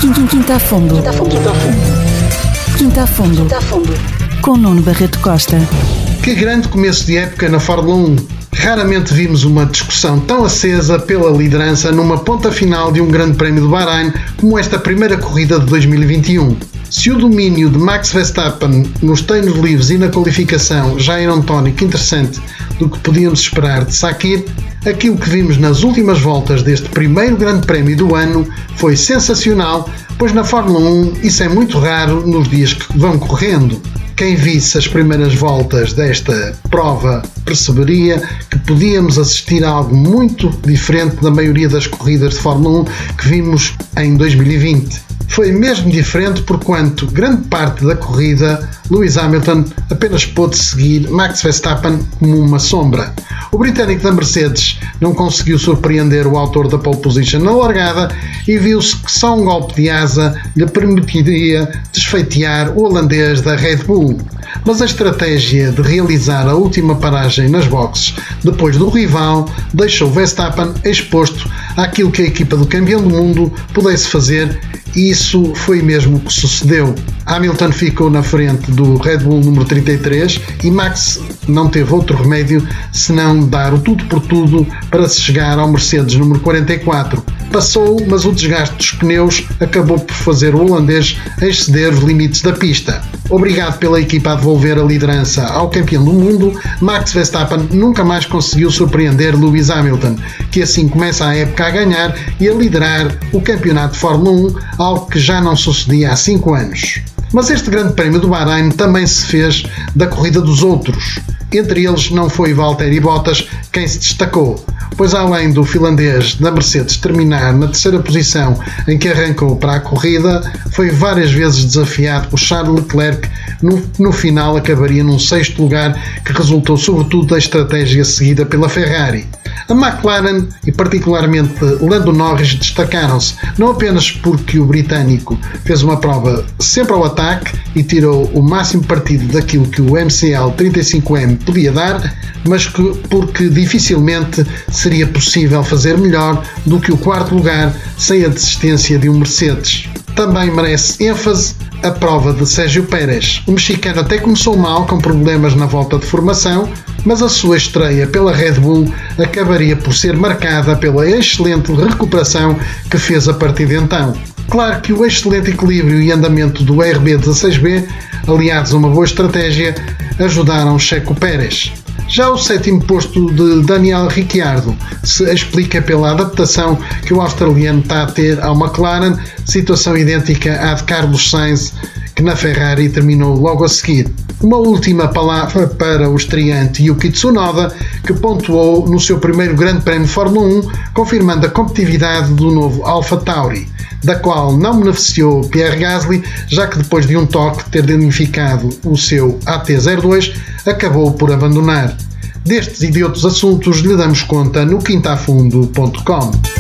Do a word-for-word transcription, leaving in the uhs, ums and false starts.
Quinta a fundo. Quinta a fundo. Quinta a fundo. Quinta a fundo. Com Nuno Barreto Costa. Que grande começo de época na Fórmula um. Raramente vimos uma discussão tão acesa pela liderança numa ponta final de um grande prémio do Bahrein como esta primeira corrida de dois mil e vinte e um. Se o domínio de Max Verstappen nos treinos livres e na qualificação já era um tónico interessante do que podíamos esperar de Sakir, aquilo que vimos nas últimas voltas deste primeiro grande prémio do ano foi sensacional, pois na Fórmula um isso é muito raro nos dias que vão correndo. Quem visse as primeiras voltas desta prova perceberia que podíamos assistir a algo muito diferente da maioria das corridas de Fórmula um que vimos em dois mil e vinte. Foi mesmo diferente porquanto grande parte da corrida Lewis Hamilton apenas pôde seguir Max Verstappen como uma sombra. O britânico da Mercedes não conseguiu surpreender o autor da pole position na largada e viu-se que só um golpe de asa lhe permitiria desfeitear o holandês da Red Bull. Mas a estratégia de realizar a última paragem nas boxes depois do rival deixou Verstappen exposto àquilo que a equipa do campeão do mundo pudesse fazer, e isso foi mesmo o que sucedeu. Hamilton ficou na frente do Red Bull número trinta e três e Max não teve outro remédio senão dar o tudo por tudo para se chegar ao Mercedes número quarenta e quatro. Passou, mas o desgaste dos pneus acabou por fazer o holandês exceder os limites da pista. Obrigado pela equipa a devolver a liderança ao campeão do mundo, Max Verstappen nunca mais conseguiu surpreender Lewis Hamilton, que assim começa a época a ganhar e a liderar o campeonato de Fórmula um, algo que já não sucedia há cinco anos. Mas este grande prémio do Bahrein também se fez da corrida dos outros. Entre eles não foi Valtteri Bottas quem se destacou, pois além do finlandês da Mercedes terminar na terceira posição em que arrancou para a corrida, foi várias vezes desafiado por Charles Leclerc, no, no final acabaria num sexto lugar, que resultou sobretudo da estratégia seguida pela Ferrari. A McLaren e particularmente Lando Norris destacaram-se, não apenas porque o britânico fez uma prova sempre ao ataque e tirou o máximo partido daquilo que o M C L trinta e cinco M podia dar, mas que, porque dificilmente seria possível fazer melhor do que o quarto lugar sem a desistência de um Mercedes. Também merece ênfase a prova de Sérgio Pérez. O mexicano até começou mal, com problemas na volta de formação, mas a sua estreia pela Red Bull acabaria por ser marcada pela excelente recuperação que fez a partir de então. Claro que o excelente equilíbrio e andamento do R B dezasseis B, aliados a uma boa estratégia, ajudaram Checo Pérez. Já o sétimo posto de Daniel Ricciardo se explica pela adaptação que o australiano está a ter ao McLaren, situação idêntica à de Carlos Sainz, que na Ferrari terminou logo a seguir. Uma última palavra para o estreante Yuki Tsunoda, que pontuou no seu primeiro grande prémio de Fórmula um, confirmando a competitividade do novo AlphaTauri, da qual não beneficiou Pierre Gasly, já que depois de um toque ter danificado o seu A T zero dois, acabou por abandonar. Destes e de outros assuntos lhe damos conta no quinta a fundo ponto com.